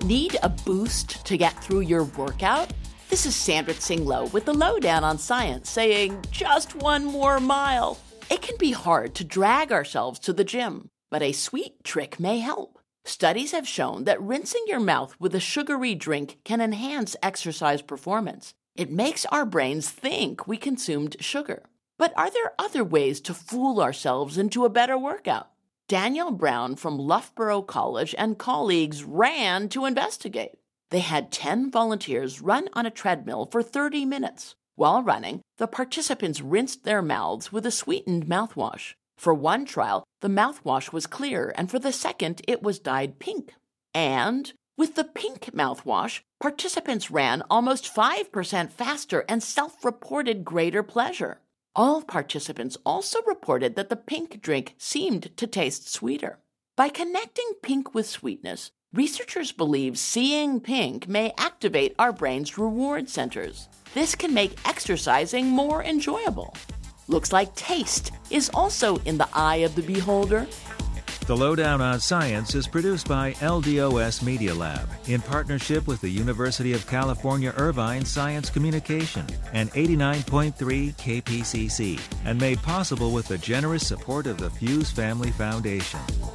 Need a boost to get through your workout? This is Sandra Tsing-Loh with the Lowdown on Science saying just one more mile. It can be hard to drag ourselves to the gym, but a sweet trick may help. Studies have shown that rinsing your mouth with a sugary drink can enhance exercise performance. It makes our brains think we consumed sugar. But are there other ways to fool ourselves into a better workout? Danielle Brown from Loughborough College and colleagues ran to investigate. They had 10 volunteers run on a treadmill for 30 minutes. While running, the participants rinsed their mouths with a sweetened mouthwash. For one trial, the mouthwash was clear, and for the second, it was dyed pink. And with the pink mouthwash, participants ran almost 5% faster and self-reported greater pleasure. All participants also reported that the pink drink seemed to taste sweeter. By connecting pink with sweetness, researchers believe seeing pink may activate our brain's reward centers. This can make exercising more enjoyable. Looks like taste is also in the eye of the beholder. The Lowdown on Science is produced by LDOS Media Lab in partnership with the University of California Irvine Science Communication and 89.3 KPCC, and made possible with the generous support of the Fuse Family Foundation.